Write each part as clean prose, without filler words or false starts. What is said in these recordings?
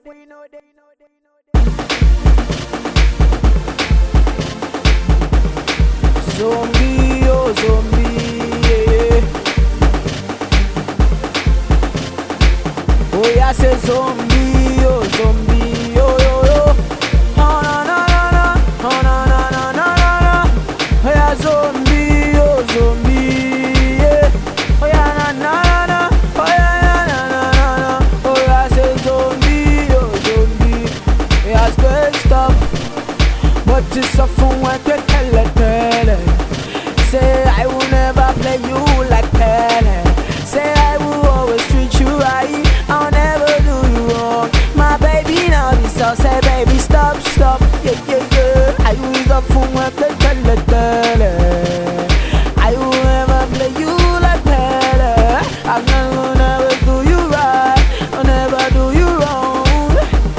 Zombie, oh zombie, yeah. Oh yeah, say zombie, oh zombie, oh yo yo. Oh na na na na, oh na na na na na na. Oh yeah, zombie, oh zombie, yeah. Oh yeah, na na na na, oh yeah, na na na na na. Oh yeah, say zombie, oh zombie. Yeah, spaced up, but it's a fun when they tell it. Say I will never play you like Pele. Say I will always treat you right. I'll never do you wrong. My baby now be so. Say baby stop, stop. Yeah, yeah, yeah. I will go for when they tell it. I will never play you like Pele. I'm not gonna never do you right. I'll never do you wrong.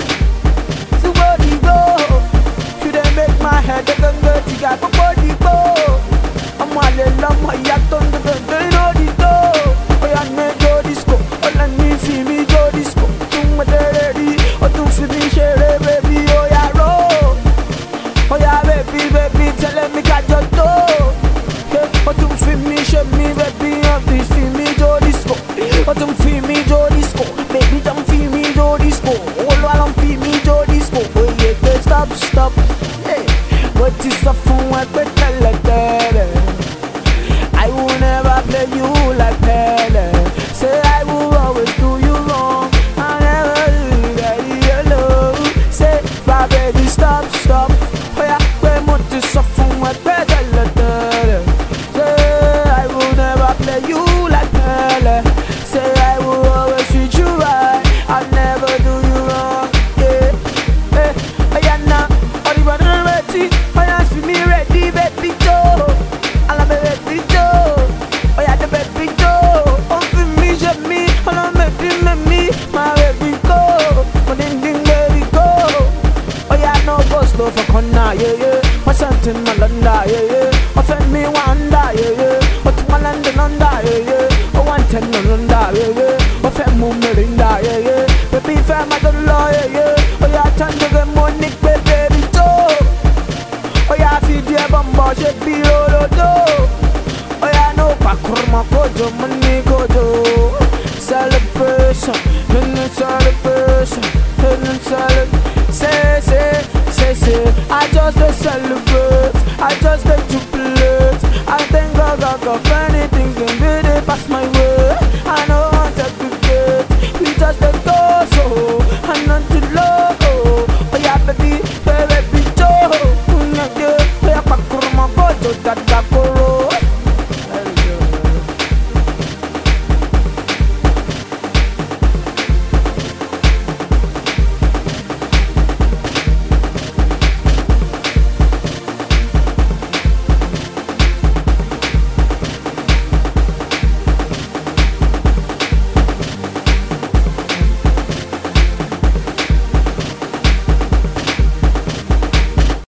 So body go. You done make my head a gun go. You got my body go. I'm all alone, I got on the door. Oh, yeah, me go disco. All I need for me go disco. To my daddy, or to for me share baby. Oh, yeah, roll. Oh, yeah, baby, baby, tell me got your door. Yeah, or to for me share me baby. Or to for me go disco. Or to for me go disco. Baby, don't feel me go disco. All while I'm feel me go disco. Oh, yeah, stop, stop. Yeah, what is a fun one, but tell like that. I will never play you like Pele. Say I will always do you wrong. I never do that alone. Say, my baby, stop, stop. Oh yeah, we're more to suffer with Pele. Say, I will never play you like Pele. Say, I will always treat you right. I'll never do you wrong. Yeah, hey, oh yeah, now, all the running ready. Oh yeah, see me ready, baby, Joe. I love it, baby, Joe. Oh yeah, the baby Joe. Oh, for me, shut me. Oh, no, me, my baby go. Oh, ding, ding, baby go. Oh yeah, no go slow for corner, yeah, yeah. Oh, something malanda, yeah, yeah. Oh, friend me wonder, yeah, yeah. Oh, to my land and under, yeah, yeah. Oh, 110 under, yeah, yeah. Oh, friend move Melinda, yeah, yeah. Baby, fam, I don't lie, yeah, yeah. Oh yeah, turn to the money, baby Joe. Oh yeah, feed your bumbo, shake the road, oh yeah, no, pakurma kojo, money kojo. Celebration, in the celebration, in the celebration. Say, I just a celebrate, I just let you